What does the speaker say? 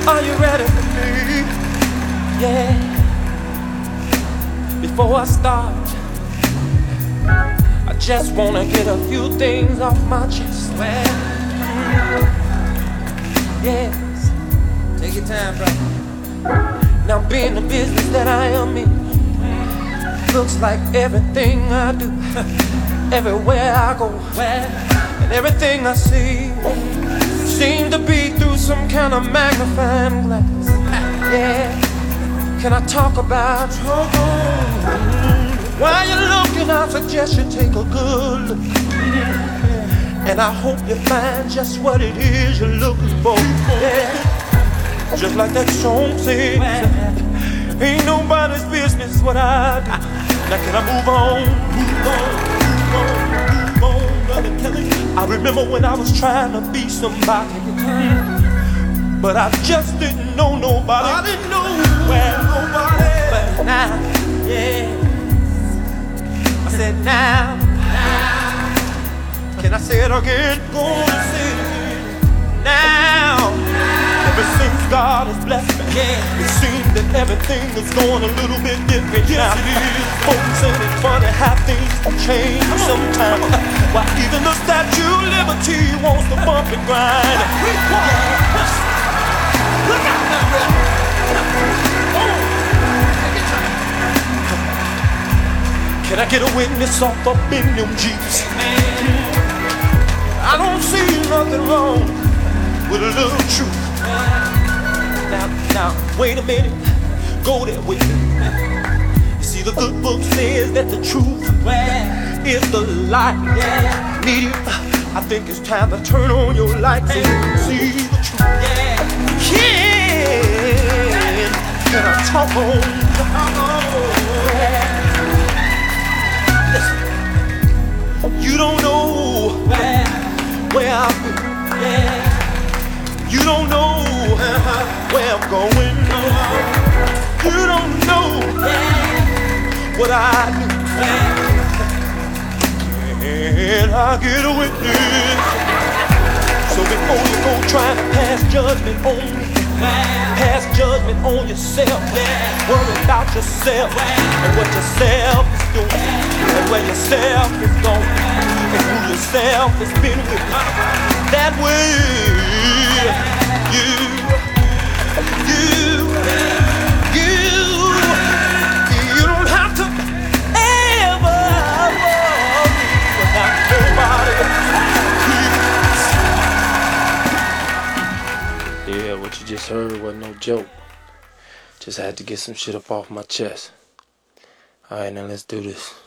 Are you ready for me? Yeah. Before I start, I just wanna get a few things off my chest. Well, yes. Take your time, bro. Now being the business that I am in, looks like everything I do, everywhere I go, and everything I see seems to be through some kind of magnifying glass. Yeah, can I talk about trouble? While you're looking, I suggest you take a good look, and I hope you find just what it is you're looking for. Yeah. Just like that song says, ain't nobody's business what I do. Now can I move on, brother Kelly? I remember when I was trying to be somebody, but I just didn't know nobody. I didn't know where nobody. But now, yeah, I said now. Can I say it again? Gonna say it again. Now. Ever since God has blessed me, it seems that everything is going a little bit different now. Folks saying it's funny how things can change sometimes. Why even the Statue of Liberty wants to bump and grind. Look out now, bro. Can I get a witness off up in them Jeeps? I don't see nothing wrong with a little truth. Now, wait a minute, go there with me. You see, the good book says that the truth is the light. Need it? I think it's time to turn on your lights and see the truth. Can I talk on? Listen, you don't know where I've been. You don't know where I'm going. You don't know what I do. And I get a witness. So before you go trying to pass judgment on me, pass judgment on yourself. Worry about yourself and what yourself is doing, and where yourself is going, and who yourself has been with. That way, you don't have to ever worry about nobody. Yeah, what you just heard wasn't no joke. Just had to get some shit up off my chest. Alright, now let's do this.